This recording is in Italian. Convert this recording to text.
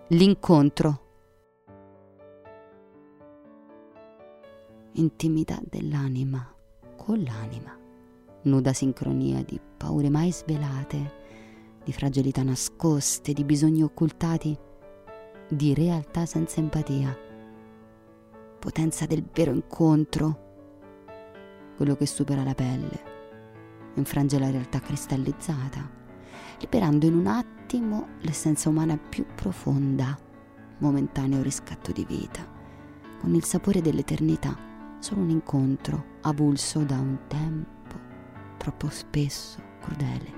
L'incontro. Intimità dell'anima con l'anima, nuda sincronia di paure mai svelate, di fragilità nascoste, di bisogni occultati, di realtà senza empatia. Potenza del vero incontro, quello che supera la pelle, infrange la realtà cristallizzata, liberando in un attimo l'essenza umana più profonda, momentaneo riscatto di vita, con il sapore dell'eternità, solo un incontro avulso da un tempo troppo spesso crudele.